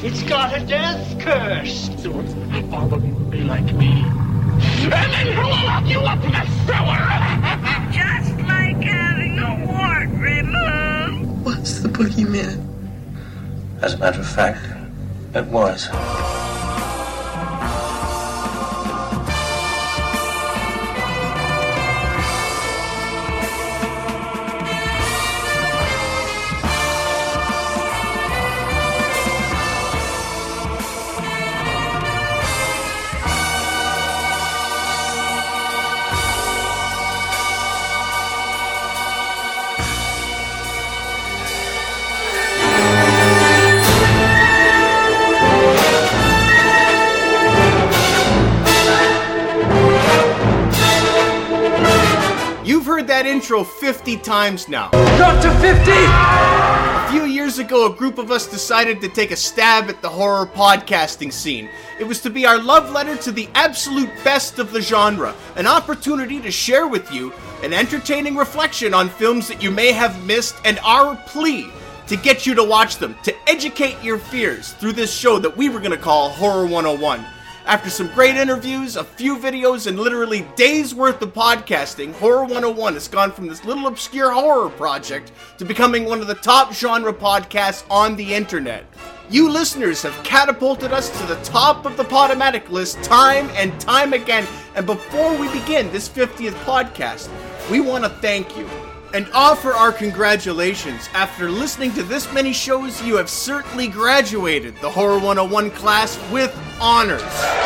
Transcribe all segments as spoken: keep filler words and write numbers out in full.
It's got a death curse. So all of you will be like me. And then who will lock you up in the sewer? Just like having a wart removed. Was the boogeyman? As a matter of fact, it was. That intro fifty times now. Got to fifty! A few years ago, a group of us decided to take a stab at the horror podcasting scene. It was to be our love letter to the absolute best of the genre, an opportunity to share with you an entertaining reflection on films that you may have missed, and our plea to get you to watch them, to educate your fears through this show that we were going to call Horror one oh one. After some great interviews, a few videos, and literally days worth of podcasting, Horror one oh one has gone from this little obscure horror project to becoming one of the top genre podcasts on the internet. You listeners have catapulted us to the top of the Podomatic list time and time again, and before we begin this fiftieth podcast, we want to thank you and offer our congratulations. After listening to this many shows, you have certainly graduated the Horror one oh one class with honors.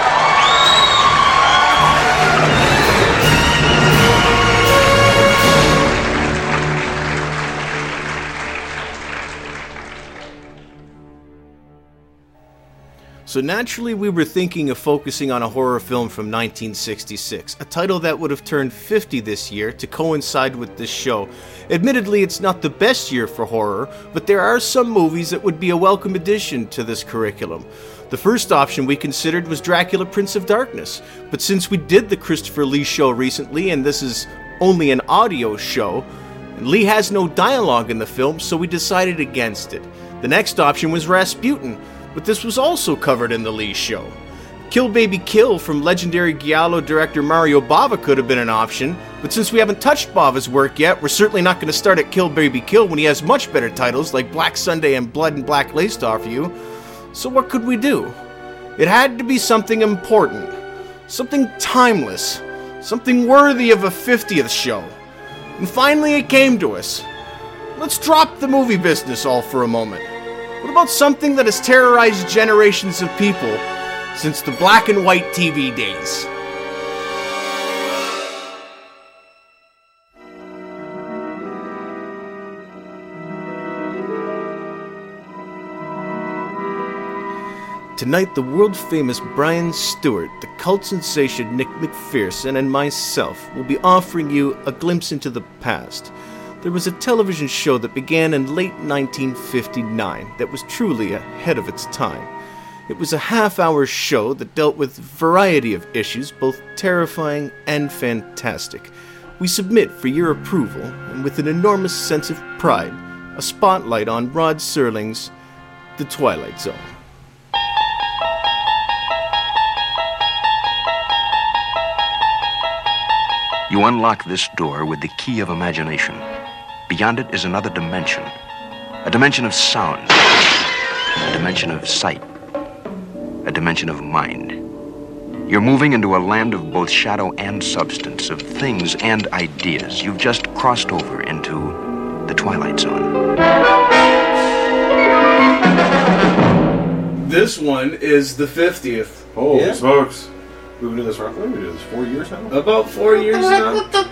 So naturally, we were thinking of focusing on a horror film from nineteen sixty-six, a title that would have turned fifty this year to coincide with this show. Admittedly, it's not the best year for horror, but there are some movies that would be a welcome addition to this curriculum. The first option we considered was Dracula Prince of Darkness, but since we did the Christopher Lee show recently, and this is only an audio show, Lee has no dialogue in the film, so we decided against it. The next option was Rasputin, but this was also covered in the Lee show. Kill Baby Kill from legendary Giallo director Mario Bava could have been an option, but since we haven't touched Bava's work yet, we're certainly not going to start at Kill Baby Kill when he has much better titles like Black Sunday and Blood and Black Lace to offer you. So what could we do? It had to be something important, something timeless, something worthy of a fiftieth show. And finally it came to us. Let's drop the movie business all for a moment. What about something that has terrorized generations of people since the black and white T V days? Tonight, the world-famous Brian Stewart, the cult sensation Nick McPherson, and myself will be offering you a glimpse into the past. There was a television show that began in late nineteen fifty-nine that was truly ahead of its time. It was a half-hour show that dealt with a variety of issues, both terrifying and fantastic. We submit for your approval, and with an enormous sense of pride, a spotlight on Rod Serling's The Twilight Zone. You unlock this door with the key of imagination. Beyond it is another dimension. A dimension of sound. A dimension of sight. A dimension of mind. You're moving into a land of both shadow and substance, of things and ideas. You've just crossed over into the Twilight Zone. This one is the fiftieth. Holy Yeah. smokes. We've been doing this roughly, we do this four years now? About four years now.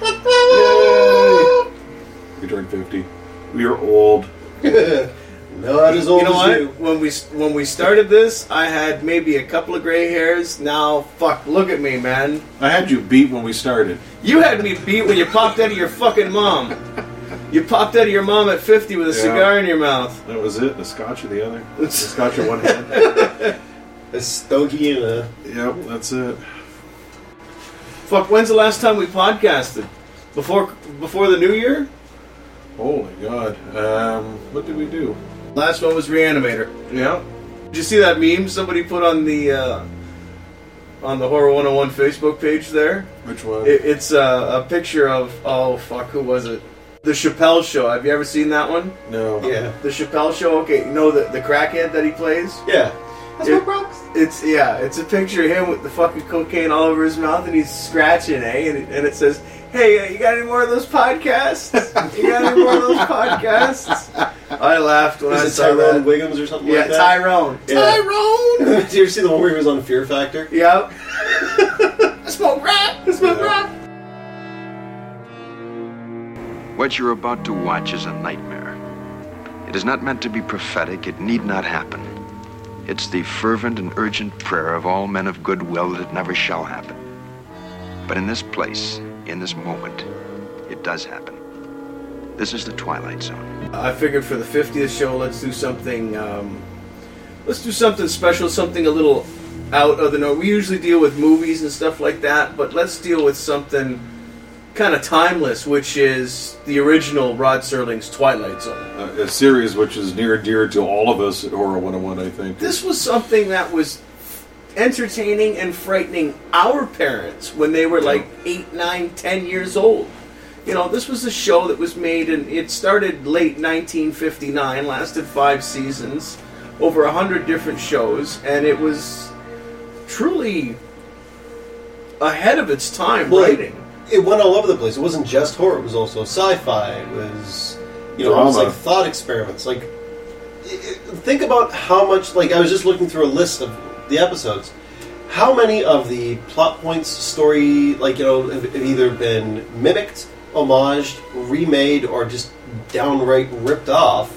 Yay! We turned fifty. We are old. Not as old You know as what? you. When we when we started this, I had maybe a couple of gray hairs. Now, fuck, look at me, man. I had you beat when we started. You had me beat when you popped out of your fucking mom. You popped out of your mom at fifty with a Yeah. cigar in your mouth. That was it. The scotch in the other. The scotch in one hand. A stogie and a... Yep, that's it. Fuck, when's the last time we podcasted? Before before the new year? Holy God. Um, what did we do? Last one was Reanimator. Yeah. Did you see that meme somebody put on the uh, on the Horror one oh one Facebook page there? Which one? It, it's uh, a picture of, oh fuck, who was it? The Chappelle Show. Have you ever seen that one? No. Yeah. The Chappelle Show. Okay, you know the the crackhead that he plays? Yeah. That's It- my Bronx. It's yeah, it's a picture of him with the fucking cocaine all over his mouth, and he's scratching, eh? And it, and it says, "Hey, uh, you got any more of those podcasts? You got any more of those podcasts?" I laughed when I Is it saw Tyrone that. Wiggums or something Yeah, like that? Tyrone. Yeah. Tyrone. Did you ever see the one where he was on Fear Factor? Yep. I smoke rap. I smoke Yeah. rap. What you're about to watch is a nightmare. It is not meant to be prophetic. It need not happen. It's the fervent and urgent prayer of all men of good will that it never shall happen. But in this place, in this moment, it does happen. This is the Twilight Zone. I figured for the fiftieth show, let's do something. Um, let's do something special, something a little out of the norm. We usually deal with movies and stuff like that, but let's deal with something kind of timeless, which is the original Rod Serling's Twilight Zone. Uh, a series which is near and dear to all of us at Horror one oh one, I think. This was something that was entertaining and frightening our parents when they were like eight, nine, ten years old. You know, this was a show that was made, and it started late nineteen fifty-nine, lasted five seasons, over a hundred different shows, and it was truly ahead of its time Well, writing. It went all over the place. It wasn't just horror. It was also sci-fi. It was, you know, it was Drama. like thought experiments. Like, i- i- think about how much. Like, I was just looking through a list of the episodes. How many of the plot points, story, like you know, have, have either been mimicked, homaged, remade, or just downright ripped off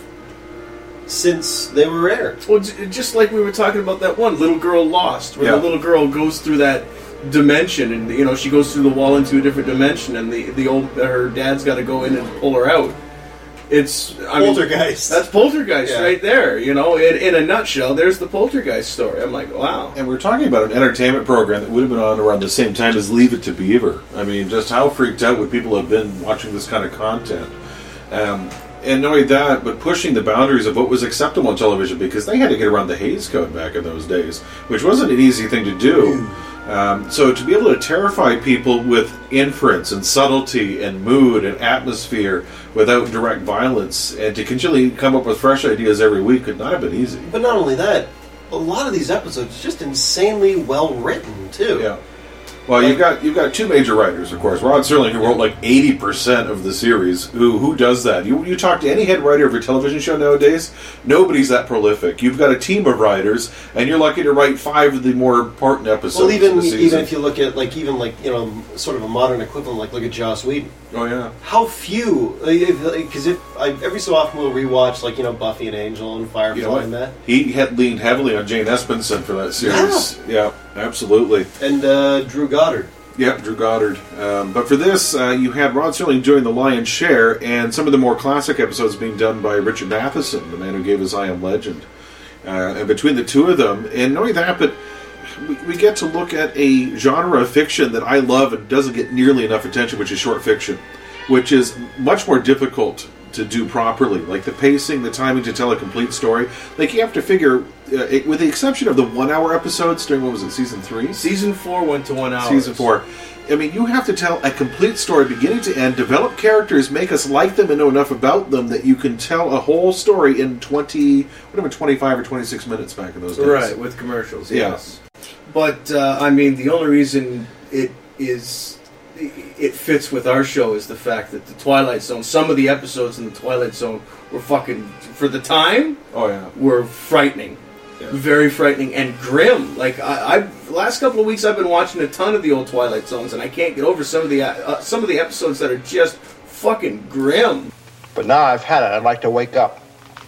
since they were aired? Well, j- just like we were talking about that one, Little Girl Lost, where Yeah. the little girl goes through that dimension, and you know she goes through the wall into a different dimension, and the the old her dad's got to go in and pull her out. It's I mean, Poltergeist. that's Poltergeist Yeah. right there. You know, in, in a nutshell, there's the Poltergeist story. I'm like, wow. And we're talking about an entertainment program that would have been on around the same time as Leave It to Beaver. I mean, just how freaked out would people have been watching this kind of content? Um, and not only that, but pushing the boundaries of what was acceptable on television, because they had to get around the Hays Code back in those days, which wasn't an easy thing to do. Um, so to be able to terrify people with inference and subtlety and mood and atmosphere without direct violence, and to continually come up with fresh ideas every week could not have been easy. But not only that, a lot of these episodes just insanely well written too. Yeah. Well, you've got you've got two major writers, of course. Rod Serling, who wrote like eighty percent of the series. Who who does that? You you talk to any head writer of a television show nowadays, nobody's that prolific. You've got a team of writers, and you're lucky to write five of the more important episodes. Well, even of the season. even if you look at like even like you know sort of a modern equivalent, like look at Joss Whedon. Oh yeah. How few? Because if, if I, every so often we'll rewatch like you know Buffy and Angel and Firefly You know what? and that, He had leaned heavily on Jane Espenson for that series. Yeah, absolutely. and uh, Drew Goddard. Yeah, Drew Goddard. Um, but for this, uh, you had Rod Serling doing the lion's share, and some of the more classic episodes being done by Richard Matheson, the man who gave us I Am Legend. Uh, and between the two of them, and not only that, but we, we get to look at a genre of fiction that I love and doesn't get nearly enough attention, which is short fiction, which is much more difficult to do properly. Like the pacing, the timing to tell a complete story. Like you have to figure, uh, it, with the exception of the one-hour episodes during, what was it, season three? Season four went to one hour. Season four. I mean, you have to tell a complete story beginning to end, develop characters, make us like them and know enough about them that you can tell a whole story in twenty, whatever, twenty-five or twenty-six minutes back in those days. Right, with commercials, Yeah. yes. But, uh, I mean, the only reason it is... it fits with our show is the fact that the Twilight Zone, some of the episodes in the Twilight Zone were fucking, for the time, Oh, yeah. were frightening. Yeah. Very frightening and grim. Like, I, I've, the last couple of weeks I've been watching a ton of the old Twilight Zones, and I can't get over some of the, uh, some of the episodes that are just fucking grim. But now I've had it, I'd like to wake up.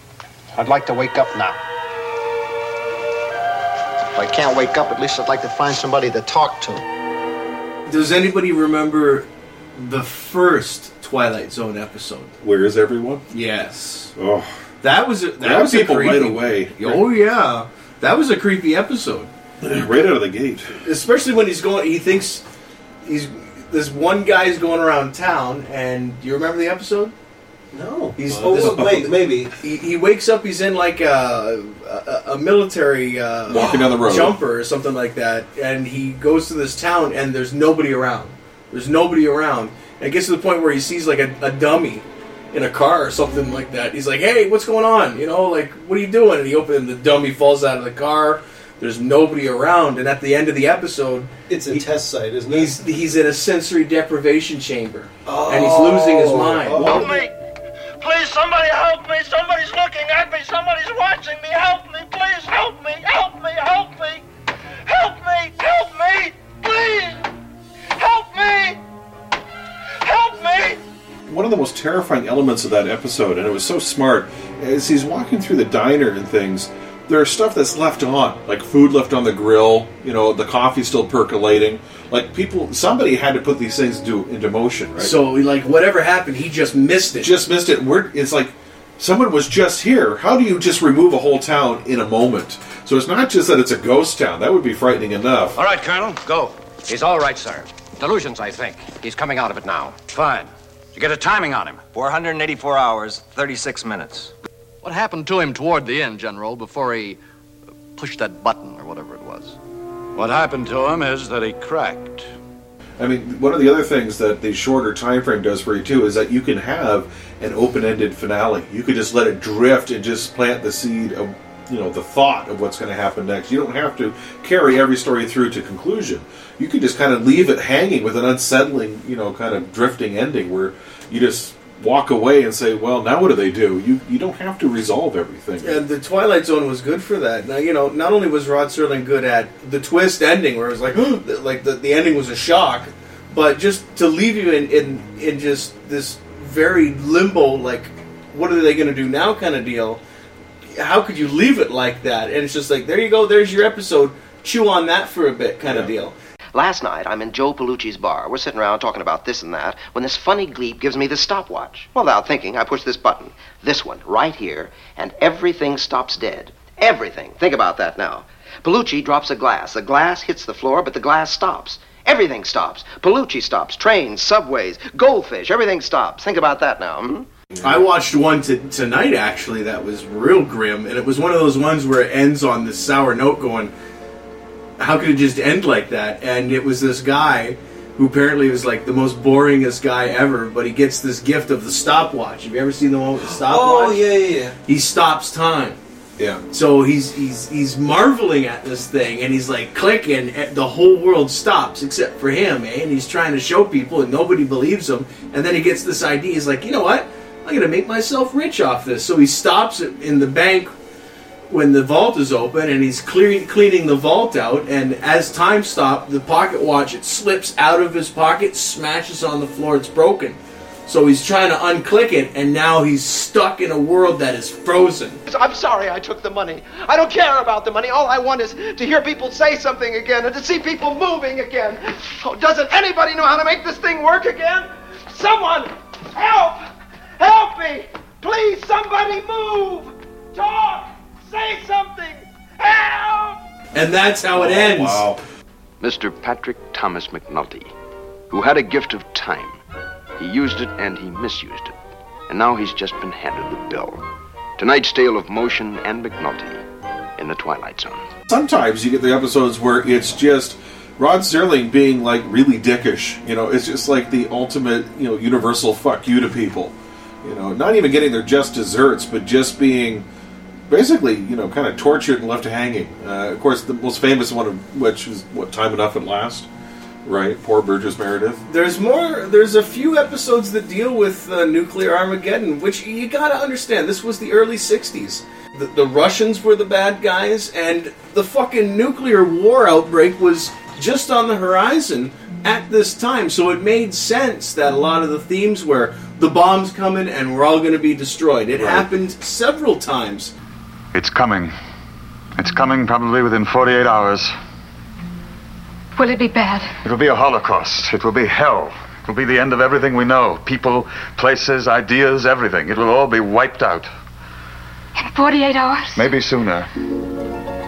I'd like to wake up now. If I can't wake up, at least I'd like to find somebody to talk to. Does anybody remember the first Twilight Zone episode? Where is everyone? Yes. Oh, That was a, that Grab was a people creepy, right away. Oh yeah, that was a creepy episode. right out of the gate. Especially when he's going, he thinks he's this one guy's going around town, and do you remember the episode? No. He's oh, this- wait, maybe. He, he wakes up. He's in like a a, a military uh, Walking down the road. jumper or something like that, and he goes to this town, and there's nobody around. There's nobody around, and it gets to the point where he sees like a, a dummy in a car or something like that. He's like, "Hey, what's going on? You know, like, what are you doing?" And he opens, and the dummy falls out of the car. There's nobody around, and at the end of the episode, It's a he- test site, isn't it? he's he's in a sensory deprivation chamber, Oh. and he's losing his mind. Oh. Help me! Please, somebody help me! Somebody's looking at me! Somebody's watching me! Help me! Please help me! Help me! Help me! Help me! Help me! Please! Help me! Help me! One of the most terrifying elements of that episode, and it was so smart, as he's walking through the diner and things, there's stuff that's left on, like food left on the grill, you know, the coffee's still percolating. Like, people, somebody had to put these things into, into motion, right? So, like, whatever happened, he just missed it. Just missed it. We're, it's like, someone was just here. How do you just remove a whole town in a moment? So it's not just that it's a ghost town. That would be frightening enough. All right, Colonel, go. He's all right, sir. Delusions, I think. He's coming out of it now. Fine. Did you get a timing on him? four hundred eighty-four hours, thirty-six minutes. What happened to him toward the end, General, before he pushed that button or whatever it was? What happened to him is that he cracked. I mean, one of the other things that the shorter time frame does for you, too, is that you can have an open-ended finale. You could just let it drift and just plant the seed of, you know, the thought of what's going to happen next. You don't have to carry every story through to conclusion. You could just kind of leave it hanging with an unsettling, you know, kind of drifting ending where you just walk away and say, well, now what do they do? You you don't have to resolve everything. And the Twilight Zone was good for that. Now, you know, not only was Rod Serling good at the twist ending, where it was like, like the, the ending was a shock, but just to leave you in, in, in just this very limbo, like, what are they going to do now kind of deal. How could you leave it like that? And it's just like, there you go, there's your episode. Chew on that for a bit kind yeah. of deal. Last night, I'm in Joe Pellucci's bar. We're sitting around talking about this and that, when this funny gleep gives me the stopwatch. Well, without thinking, I push this button. This one, right here, and everything stops dead. Everything. Think about that now. Pellucci drops a glass. The glass hits the floor, but the glass stops. Everything stops. Pellucci stops. Trains, subways, goldfish, everything stops. Think about that now. Hmm? I watched one t- tonight, actually, that was real grim, and it was one of those ones where it ends on this sour note going, how could it just end like that? And it was this guy who apparently was like the most boringest guy ever, but he gets this gift of the stopwatch. Have you ever seen the one with the stopwatch? Oh, yeah, yeah, yeah. He stops time. Yeah. So he's he's he's marveling at this thing, and he's like clicking, and the whole world stops except for him, eh? And he's trying to show people, and nobody believes him. And then he gets this idea. He's like, you know what? I'm going to make myself rich off this. So he stops in the bank when the vault is open, and he's clearing, cleaning the vault out, and as time stops, the pocket watch, it slips out of his pocket, smashes on the floor, it's broken. So he's trying to unclick it, and now he's stuck in a world that is frozen. I'm sorry I took the money. I don't care about the money. All I want is to hear people say something again and to see people moving again. Oh, doesn't anybody know how to make this thing work again? Someone, help! Help me! Please, somebody move! Talk! Say something! Help! And that's how it ends. Wow. Mister Patrick Thomas McNulty, who had a gift of time. He used it and he misused it. And now he's just been handed the bill. Tonight's tale of motion and McNulty in the Twilight Zone. Sometimes you get the episodes where it's just Rod Serling being like really dickish. You know, it's just like the ultimate, you know, universal fuck you to people. You know, not even getting their just desserts, but just being basically, you know, kind of tortured and left hanging. Uh, of course, the most famous one of which is, what, Time Enough at Last? Right, poor Burgess Meredith. There's more, there's a few episodes that deal with uh, nuclear Armageddon, which you gotta understand, this was the early sixties. The, the Russians were the bad guys, and the fucking nuclear war outbreak was just on the horizon at this time, so it made sense that a lot of the themes were the bomb's coming and we're all gonna be destroyed. It right. happened several times. It's coming. It's coming probably within forty-eight hours. Will it be bad? It will be a holocaust. It will be hell. It will be the end of everything we know. People, places, ideas, everything. It will all be wiped out. In forty-eight hours? Maybe sooner.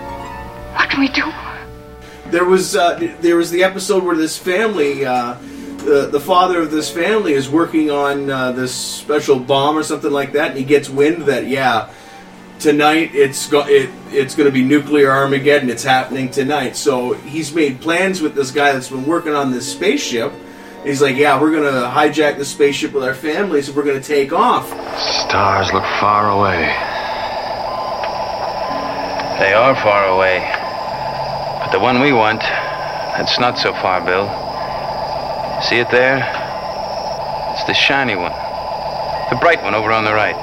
What can we do? There was uh, there was the episode where this family uh, uh, the father of this family is working on uh, this special bomb or something like that, and he gets wind that, yeah, tonight it's go- it, it's going to be nuclear Armageddon. It's happening tonight. So he's made plans with this guy that's been working on this spaceship. He's like, yeah, we're going to hijack the spaceship with our families and we're going to take off. Stars look far away. They are far away. But the one we want, that's not so far, Bill. See it there? It's the shiny one. The bright one over on the right.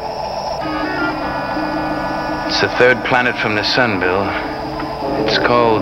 It's the third planet from the sun, Bill. It's called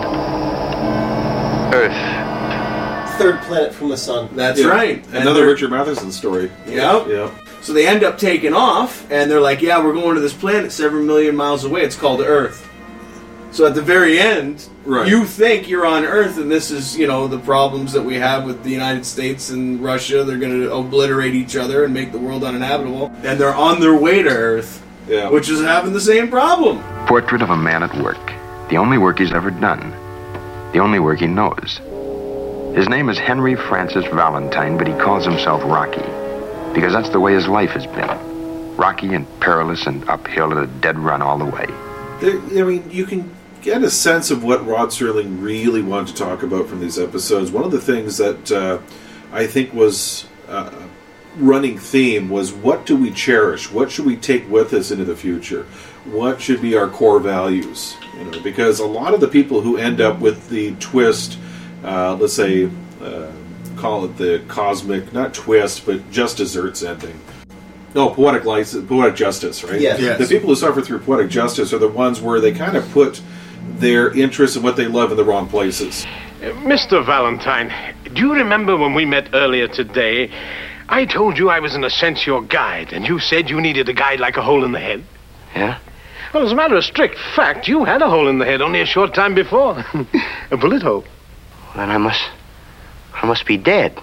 Earth. Third planet from the sun. That's Yeah. right. Another Richard Matheson story. Yep. Yep. So they end up taking off, and they're like, yeah, we're going to this planet seven million miles away. It's called Earth. So at the very end, Right. you think you're on Earth, and this is, you know, the problems that we have with the United States and Russia. They're going to obliterate each other and make the world uninhabitable. And they're on their way to Earth, Yeah. which is having the same problem. Portrait of a man at work. The only work he's ever done. The only work he knows. His name is Henry Francis Valentine, but he calls himself Rocky. Because that's the way his life has been. Rocky and perilous and uphill at a dead run all the way. There, I mean, you can get a sense of what Rod Serling really wanted to talk about from these episodes. One of the things that uh, I think was uh, running theme was, what do we cherish? What should we take with us into the future? What should be our core values? You know, because a lot of the people who end up with the twist, uh, let's say, uh, call it the cosmic, not twist, but just desserts ending. No, poetic license, poetic justice, right? Yes. Yes. The people who suffer through poetic justice are the ones where they kind of put their interests and what they love in the wrong places. Uh, Mister Valentine, do you remember when we met earlier today? I told you I was in a sense your guide, and you said you needed a guide like a hole in the head. Yeah? Well, as a matter of strict fact, you had a hole in the head only a short time before. A bullet hole. Then I must... I must be dead.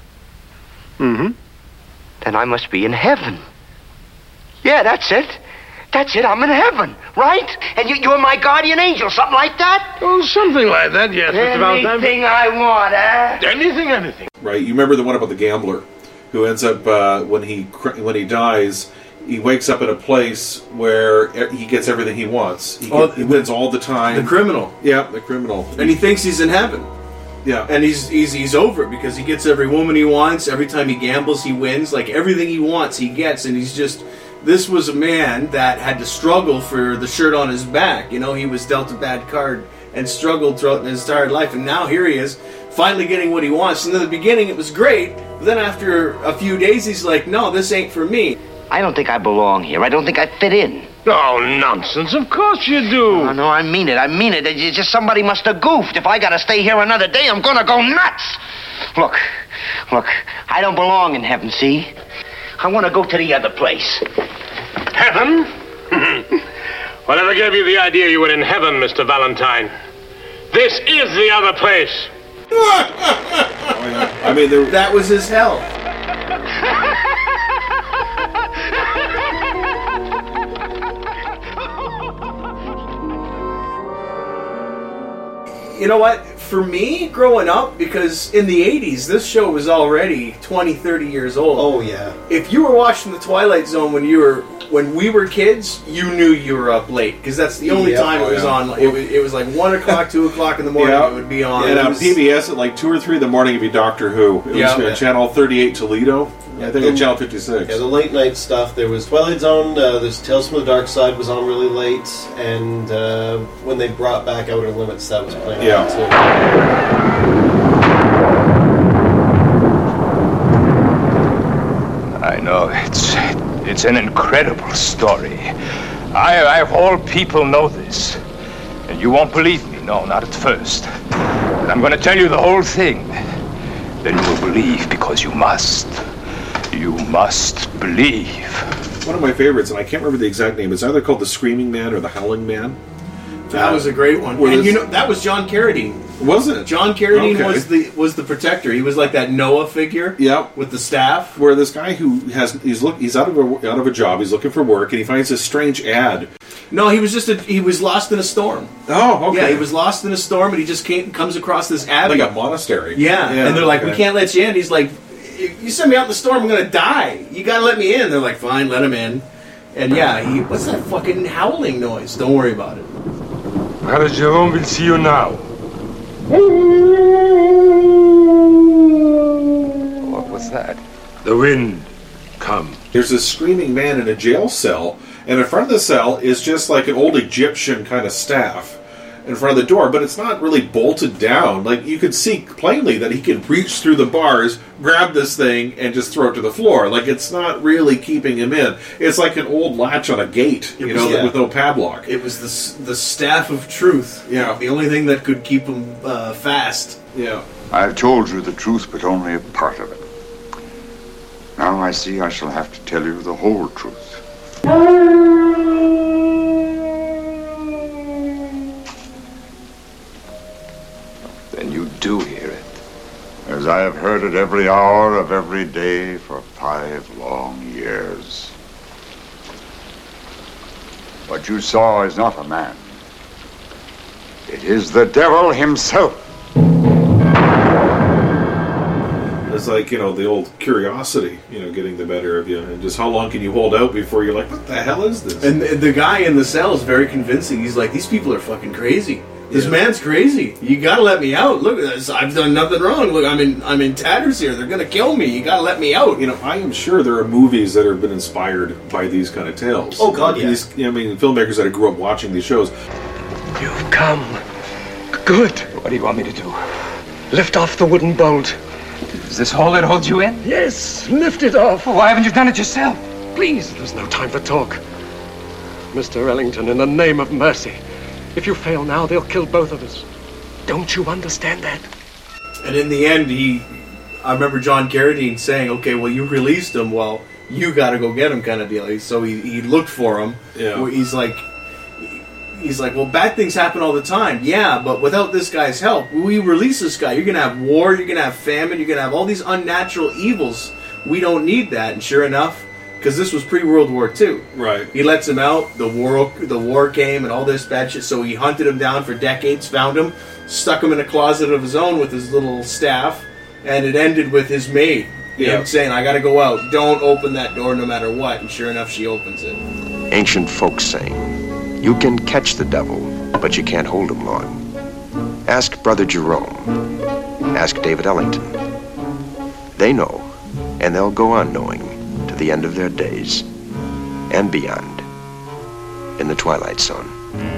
Mm-hmm. Then I must be in heaven. Yeah, that's it. That's it, I'm in heaven, right? And you, you're my guardian angel, something like that? Oh, something like that, yes, Mister Valentine. Anything I want, eh? Anything, anything. Right? You remember the one about the gambler who ends up, uh, when he cr- when he dies, he wakes up in a place where he gets everything he wants. He, Oh, get, he wins all the time. The criminal. Yeah, the criminal. And he thinks he's in heaven. Yeah. And he's, he's he's over it because he gets every woman he wants. Every time he gambles, he wins. Like, everything he wants, he gets. And he's just... This was a man that had to struggle for the shirt on his back. You know, he was dealt a bad card and struggled throughout his entire life. And now here he is, finally getting what he wants. And in the beginning, it was great. But then after a few days, he's like, no, this ain't for me. I don't think I belong here. I don't think I fit in. Oh, nonsense. Of course you do. Oh, no, I mean it. I mean it. It's just somebody must have goofed. If I gotta stay here another day, I'm gonna go nuts. Look, look, I don't belong in heaven, see? I want to go to the other place. Heaven? Whatever gave you the idea you were in heaven, Mister Valentine? This is the other place. I mean, there... that was his hell. You know what? For me, growing up, because in the eighties, this show was already twenty, thirty years old. Oh, yeah. If you were watching The Twilight Zone when you were when we were kids, you knew you were up late, because that's the only Yep. time Oh, it was yeah. on. It was, it was like one o'clock, two o'clock in the morning. Yeah. It would be on. And It on was- P B S at like two or three in the morning, it'd be Doctor Who. It Yeah. was uh, Yeah. Channel thirty-eight Toledo. I think the- on Channel fifty-six. Yeah, the late night stuff. There was Twilight Zone, uh, there's Tales from the Dark Side was on really late, and uh, when they brought back Outer Limits, that was playing Yeah. on too. I know, it's it's an incredible story. I, I of all people know this. And you won't believe me, no, not at first. But I'm going to tell you the whole thing. Then you will believe because you must. You must believe. One of my favorites, and I can't remember the exact name, it's either called The Screaming Man or The Howling Man. That was a great one. Where And this- you know, that was John Carradine. Was it? John Carradine Okay. was the was the protector. He was like that Noah figure. Yep. With the staff. Where this guy who has he's look he's out of a out of a job, he's looking for work, and he finds this strange ad No, he was just a, he was lost in a storm. Oh, okay. Yeah, he was lost in a storm, and he just came comes across this abbey, like a monastery. Yeah, yeah and they're like, okay. we can't let you in. He's like, you send me out in the storm, I'm gonna die. You gotta let me in. They're like, fine, let him in. And yeah, he what's that fucking howling noise? Don't worry about it. Father Jerome will see you now. What was that? The wind. Come. There's this screaming man in a jail cell, and in front of the cell is just like an old Egyptian kind of staff in front of the door, but it's not really bolted down. Like, you could see plainly that he can reach through the bars, grab this thing, and just throw it to the floor. Like, it's not really keeping him in. It's like an old latch on a gate, you know, yeah. with no padlock. It was the the staff of truth. Yeah. The only thing that could keep him uh, fast. Yeah. I've told you the truth, but only a part of it. Now I see I shall have to tell you the whole truth. Then you do hear it. As I have heard it every hour of every day for five long years. What you saw is not a man. It is the devil himself. It's like, you know, the old curiosity, you know, getting the better of you. And just how long can you hold out before you're like, what the hell is this? And the, the guy in the cell is very convincing. He's like, these people are fucking crazy. This Yeah. man's crazy. You gotta let me out. Look at this. I've done nothing wrong. Look, I'm in I'm in tatters here. They're gonna kill me. You gotta let me out. You know, I am sure there are movies that have been inspired by these kind of tales. Oh, God, yeah. These, I mean, filmmakers that grew up watching these shows. You've come. Good. What do you want me to do? Lift off the wooden bolt. Is this hole that holds you in? Yes, lift it off. Well, why haven't you done it yourself? Please, there's no time for talk. Mister Ellington, in the name of mercy, if you fail now, they'll kill both of us. Don't you understand that? And in the end, he, I remember John Carradine saying, okay, well, you released him. Well, you gotta go get him kind of deal. So he, he looked for him. Yeah. He's like, he's like, well, bad things happen all the time. Yeah, but without this guy's help, we release this guy. You're going to have war, you're going to have famine, you're going to have all these unnatural evils. We don't need that. And sure enough, because this was pre-World War Two. Right. He lets him out, the war the war came and all this bad shit, so he hunted him down for decades, found him, stuck him in a closet of his own with his little staff, and it ended with his maid. Yeah. Him saying, I gotta go out, don't open that door no matter what, and sure enough, she opens it. Ancient folks saying, you can catch the devil, but you can't hold him long. Ask Brother Jerome. Ask David Ellington. They know, and they'll go on knowing to the end of their days and beyond in the Twilight Zone.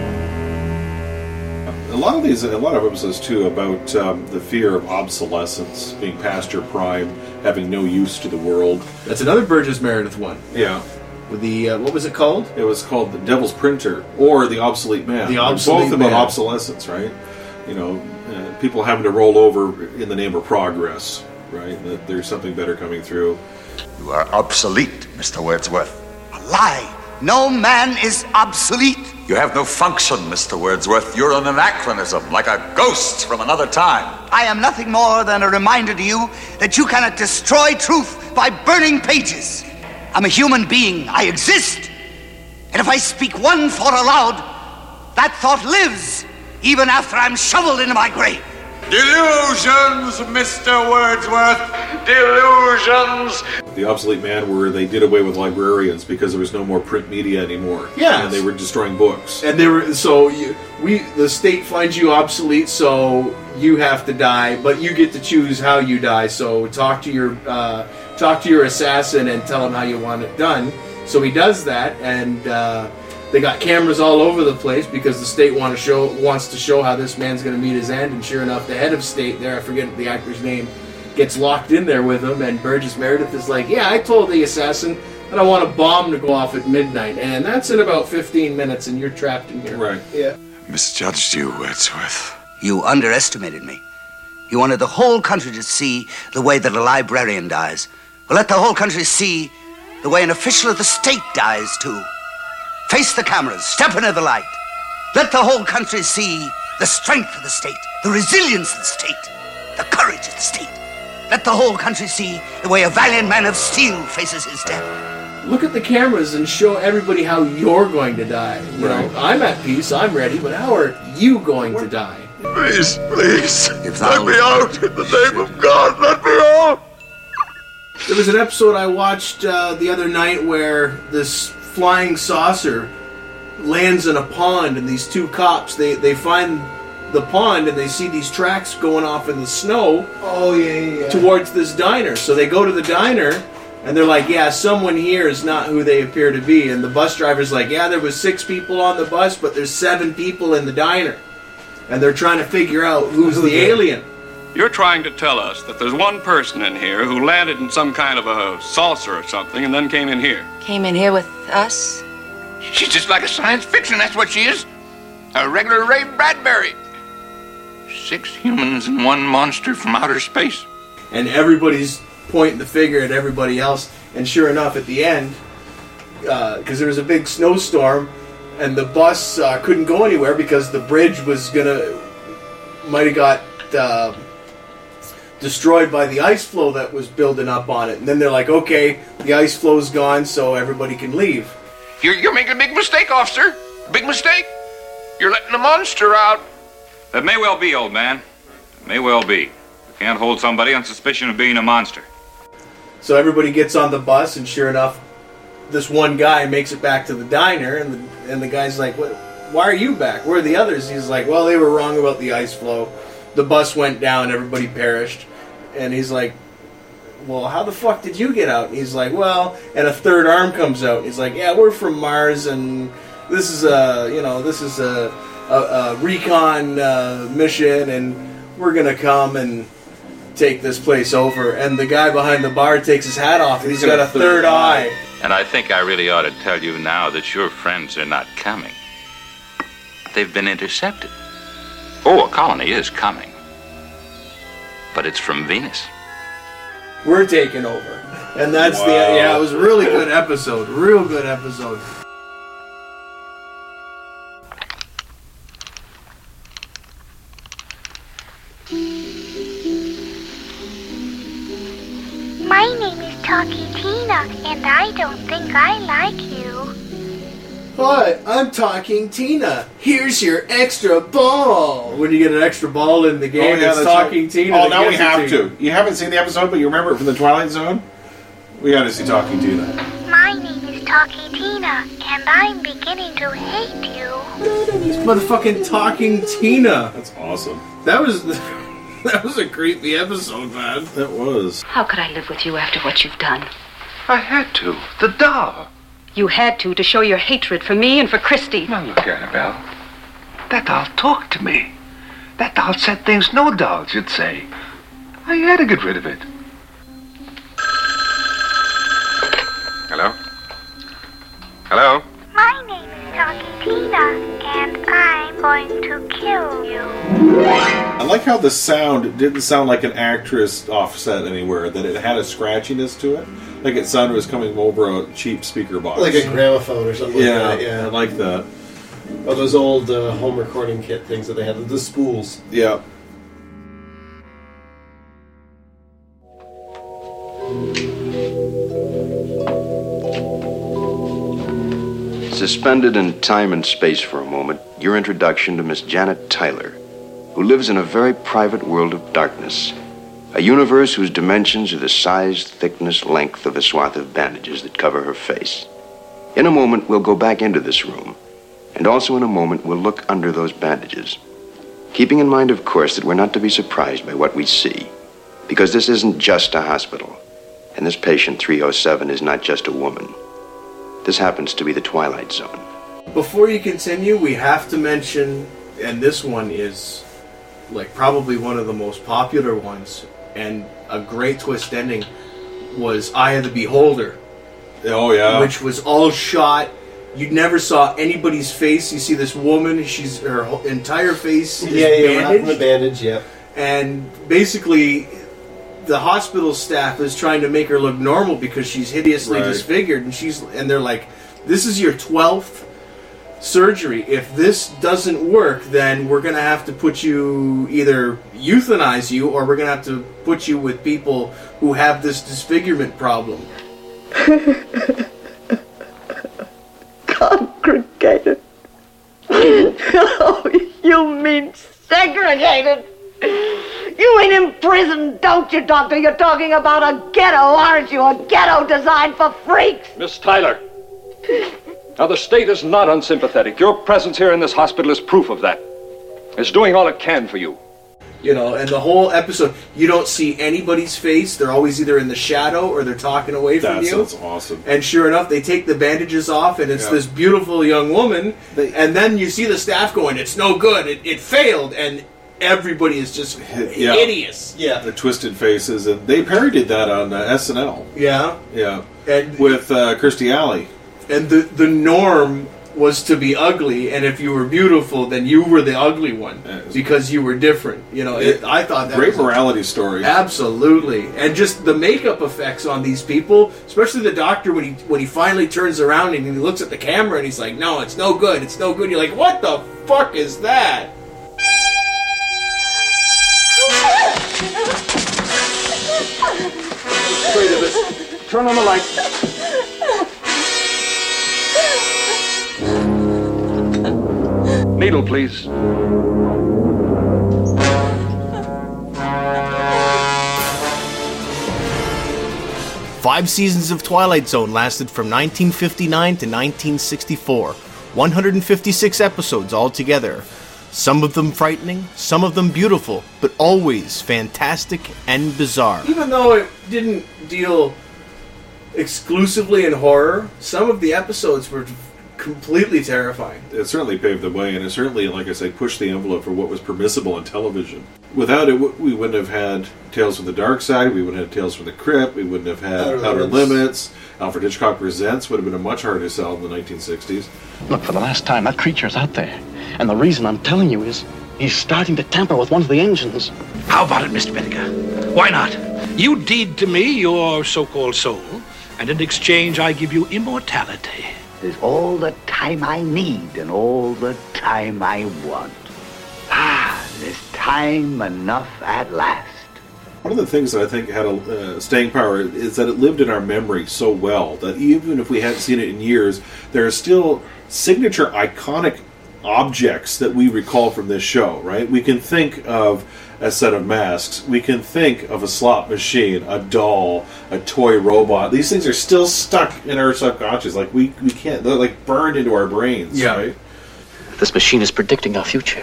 A lot of these, a lot of episodes too, about um, the fear of obsolescence, being past your prime, having no use to the world. That's another Burgess Meredith one. Yeah. With the, uh, what was it called? It was called The Devil's Printer, or The Obsolete Man. The They're Obsolete both about Man. obsolescence, right? You know, uh, people having to roll over in the name of progress, right? That there's something better coming through. You are obsolete, Mister Wordsworth. A lie. No man is obsolete. You have no function, Mister Wordsworth. You're an anachronism, like a ghost from another time. I am nothing more than a reminder to you that you cannot destroy truth by burning pages. I'm a human being. I exist. And if I speak one thought aloud, that thought lives even after I'm shoveled into my grave. Delusions, Mister Wordsworth. Delusions. The Obsolete Man, where they did away with librarians because there was no more print media anymore. Yeah. And they were destroying books. And they were, so you, we, the state finds you obsolete, so you have to die, but you get to choose how you die. So talk to your, uh, talk to your assassin and tell him how you want it done. So he does that, and uh, they got cameras all over the place because the state want to show wants to show how this man's going to meet his end. And sure enough, the head of state there, I forget the actor's name, gets locked in there with him. And Burgess Meredith is like, "Yeah, I told the assassin that I want a bomb to go off at midnight, and that's in about fifteen minutes, and you're trapped in here." Right. Yeah. Misjudged you, Wordsworth. You underestimated me. You wanted the whole country to see the way that a librarian dies. Well, let the whole country see the way an official of the state dies, too. Face the cameras, step into the light. Let the whole country see the strength of the state, the resilience of the state, the courage of the state. Let the whole country see the way a valiant man of steel faces his death. look at the cameras and show everybody how you're going to die. You Right. know, I'm at peace, I'm ready, but how are you going to die? Please, please, let me out in the name of God, let me out! There was an episode I watched uh, the other night where this flying saucer lands in a pond, and these two cops, they, they find the pond and they see these tracks going off in the snow. Oh, yeah, yeah, yeah. Towards this diner. So they go to the diner, and they're like, yeah, someone here is not who they appear to be. And the bus driver's like, yeah, there was six people on the bus, but there's seven people in the diner. And they're trying to figure out who's the alien. You're trying to tell us that there's one person in here who landed in some kind of a saucer or something and then came in here. Came in here with us? She's just like a science fiction, that's what she is. A regular Ray Bradbury. Six humans and one monster from outer space. And everybody's pointing the finger at everybody else. And sure enough, at the end, because uh, there was a big snowstorm, and the bus uh, couldn't go anywhere because the bridge was gonna, might have got uh, destroyed by the ice flow that was building up on it. And then they're like, okay, the ice flow's gone, so everybody can leave. You're, you're making a big mistake, officer. Big mistake. You're letting the monster out. That may well be, old man. It may well be. You can't hold somebody on suspicion of being a monster. So everybody gets on the bus, and sure enough, this one guy makes it back to the diner, and the, and the guy's like, what, why are you back? Where are the others? He's like, well, they were wrong about the ice flow. The bus went down, everybody perished. And he's like, well, how the fuck did you get out? And he's like, well, and a third arm comes out. He's like, yeah, we're from Mars, and this is a, you know, this is a, a, a recon uh, mission, and we're gonna come and take this place over. And the guy behind the bar takes his hat off, and he's got a third eye. And I think I really ought to tell you now that your friends are not coming. They've been intercepted. Oh, a colony is coming. But it's from Venus. We're taking over. And that's Wow. the, yeah, it was a really good episode. Real good episode. My name is Talkie Tina, and I don't think I like you. Hi, I'm Talking Tina. Here's your extra ball. When you get an extra ball in the game, it's that's Talking right. Tina. Oh, that now we gives it have to. to. You haven't seen the episode, but you remember it from the Twilight Zone? We gotta see Talking Tina. My name is Talkie Tina, and I'm beginning to hate you. It's motherfucking Talking Tina. That's awesome. That was that was a creepy episode, man. That was. How could I live with you after what you've done? I had to. The doll. You had to, to show your hatred for me and for Christy. Now look, Annabelle. That doll talked to me. That doll said things no doll should say. I had to get rid of it. Hello? Hello? My name is Talkie Tina, and I'm going to kill you. I like how the sound didn't sound like an actress offset anywhere, that it had a scratchiness to it. Like it sounded it was coming over a cheap speaker box. Like a gramophone or something yeah, like that, yeah. I like that. Oh, those old uh, home recording kit things that they had, the spools. Yeah. Suspended in time and space for a moment, your introduction to Miss Janet Tyler, who lives in a very private world of darkness. A universe whose dimensions are the size, thickness, length of a swath of bandages that cover her face. In a moment, we'll go back into this room. And also in a moment, we'll look under those bandages. Keeping in mind, of course, that we're not to be surprised by what we see. Because this isn't just a hospital. And this patient three oh seven is not just a woman. This happens to be the Twilight Zone. Before you continue, we have to mention, and this one is like probably one of the most popular ones, and a great twist ending was Eye of the Beholder. Oh yeah. Which was all shot. You never saw anybody's face. You see this woman, she's her whole entire face is Yeah, yeah, wrapped in bandaged. a bandage, yeah. And basically, the hospital staff is trying to make her look normal because she's hideously Right. disfigured, and she's and they're like, "This is your twelfth surgery. If this doesn't work, then we're gonna have to put you either euthanize you, or we're gonna have to put you with people who have this disfigurement problem." Segregated. Oh, you mean segregated? You mean in prison, don't you, Doctor? You're talking about a ghetto, aren't you? A ghetto designed for freaks. Miss Tyler. Now, the state is not unsympathetic. Your presence here in this hospital is proof of that. It's doing all it can for you. You know, and the whole episode, you don't see anybody's face. They're always either in the shadow or they're talking away from That's, you. that's awesome. And sure enough, they take the bandages off, and it's Yeah. this beautiful young woman. And then you see the staff going, "It's no good. It, it failed." And everybody is just Yeah. hideous. Yeah. The twisted faces. And they parodied that on uh, S N L. Yeah. Yeah. And with uh, Kirstie Alley. And the the norm was to be ugly, and if you were beautiful, then you were the ugly one because you were different. You know, it, I thought that Great was morality story. Absolutely, and just the makeup effects on these people, especially the doctor when he when he finally turns around and he looks at the camera and he's like, "No, it's no good. It's no good." You're like, "What the fuck is that?" Afraid of it. Turn on the light. Needle, please. Five seasons of Twilight Zone lasted from nineteen fifty-nine to nineteen sixty-four. one hundred fifty-six episodes altogether. Some of them frightening, some of them beautiful, but always fantastic and bizarre. Even though it didn't deal exclusively in horror, some of the episodes were completely terrifying. It certainly paved the way, and it certainly, like I say, pushed the envelope for what was permissible in television. Without it, we wouldn't have had Tales from the Dark Side, we wouldn't have Tales from the Crypt, we wouldn't have had Outer Outer Limits. Limits. Alfred Hitchcock Presents would have been a much harder sell in the nineteen sixties. Look, for the last time, that creature's out there. And the reason I'm telling you is he's starting to tamper with one of the engines. How about it, Mister Vinegar? Why not? You deed to me your so-called soul, and in exchange I give you immortality. There's all the time I need and all the time I want. Ah, there's time enough at last. One of the things that I think had a uh, staying power is that it lived in our memory so well that even if we hadn't seen it in years, there are still signature iconic objects that we recall from this show, right? We can think of a set of masks. We can think of a slot machine, a doll, a toy robot. These things are still stuck in our subconscious. Like, we, we can't, they're like burned into our brains, Yeah. right? This machine is predicting our future.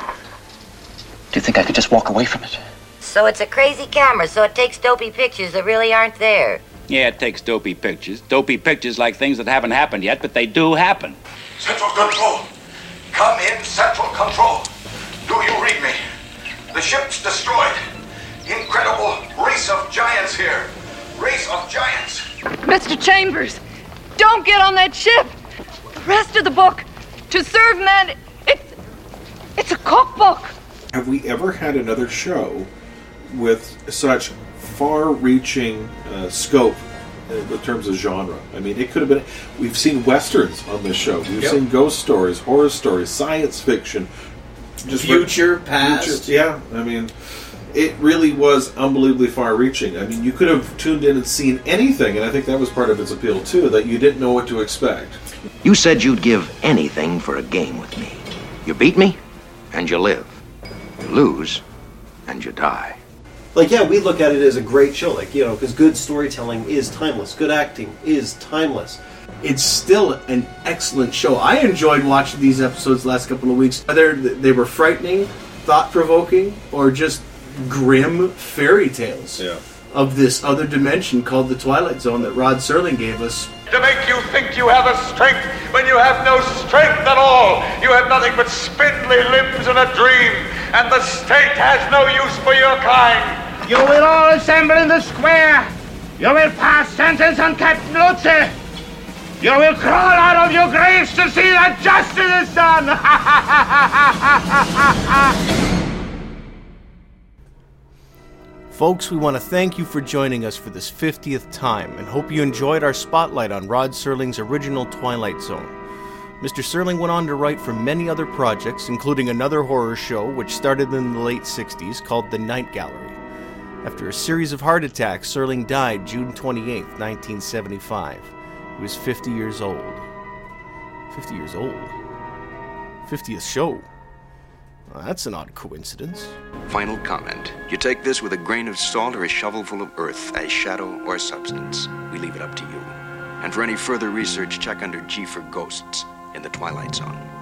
Do you think I could just walk away from it? So it's a crazy camera, so it takes dopey pictures that really aren't there. Yeah, it takes dopey pictures. Dopey pictures like things that haven't happened yet, but they do happen. Central Control. Come in, Central Control. Do you read me? The ship's destroyed. Incredible race of giants here. Race of giants. Mister Chambers, don't get on that ship. The rest of the book, To Serve Men, it's, it's a cookbook. Have we ever had another show with such far-reaching uh, scope in terms of genre? I mean, it could have been... We've seen westerns on this show. We've Yep. seen ghost stories, horror stories, science fiction. Future, past. future- yeah, I mean, it really was unbelievably far-reaching. I mean, you could have tuned in and seen anything, and I think that was part of its appeal, too, that you didn't know what to expect. You said you'd give anything for a game with me. You beat me, and you live. You lose, and you die. Like, yeah, we look at it as a great show, like, you know, because good storytelling is timeless. Good acting is timeless. It's still an excellent show. I enjoyed watching these episodes the last couple of weeks. Whether they were frightening, thought-provoking, or just grim fairy tales yeah. of this other dimension called the Twilight Zone that Rod Serling gave us. To make you think you have a strength when you have no strength at all. You have nothing but spindly limbs and a dream, and the state has no use for your kind. You will all assemble in the square. You will pass sentence on Captain Lutze. You will crawl out of your graves to see that justice is done. Folks, we want to thank you for joining us for this fiftieth time and hope you enjoyed our spotlight on Rod Serling's original Twilight Zone. Mister Serling went on to write for many other projects, including another horror show which started in the late sixties called The Night Gallery. After a series of heart attacks, Serling died June twenty-eighth, nineteen seventy-five. He was fifty years old. fifty years old. fiftieth show. Well, that's an odd coincidence. Final comment. You take this with a grain of salt or a shovelful of earth as shadow or substance. We leave it up to you. And for any further research, check under G for Ghosts in the Twilight Zone.